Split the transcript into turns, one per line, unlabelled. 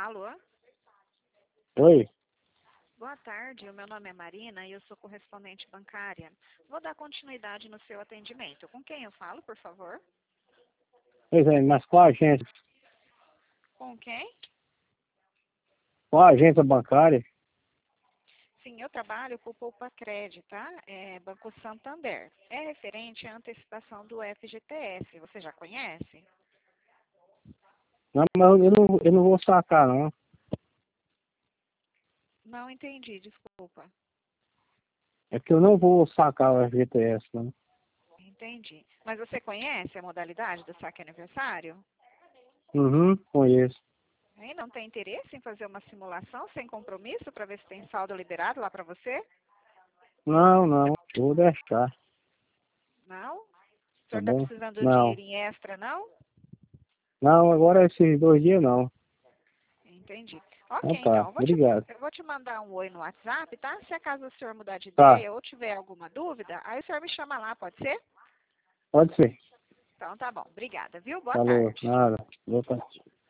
Alô?
Oi?
Boa tarde, o meu nome é Marina e eu sou correspondente bancária. Vou dar continuidade no seu atendimento. Com quem eu falo, por favor?
Pois é, mas qual agência?
Com quem?
Qual agência bancária?
Sim, eu trabalho com o Poupa Crédito, tá? É Banco Santander. É referente à antecipação do FGTS. Você já conhece?
Não, mas eu não vou sacar, não.
Não entendi, desculpa.
É que eu não vou sacar o FGTS, não.
Entendi. Mas você conhece a modalidade do saque aniversário?
Uhum, conheço.
Hein? Não tem interesse em fazer uma simulação sem compromisso para ver se tem saldo liberado lá para você?
Não, vou deixar,
Não? O senhor
tá
está
bom?
precisando de um
Não.
dinheirinho extra, não?
Não, agora esses 2 dias não.
Entendi.
Então
Ok, então.
tá, obrigado.
Eu vou te mandar um oi no WhatsApp, tá? Se acaso o senhor mudar de
Tá,
ideia ou tiver alguma dúvida, aí o senhor me chama lá, pode ser?
pode ser.
Então tá bom. Obrigada, viu? Boa
Falou,
tarde.
nada. Boa tarde.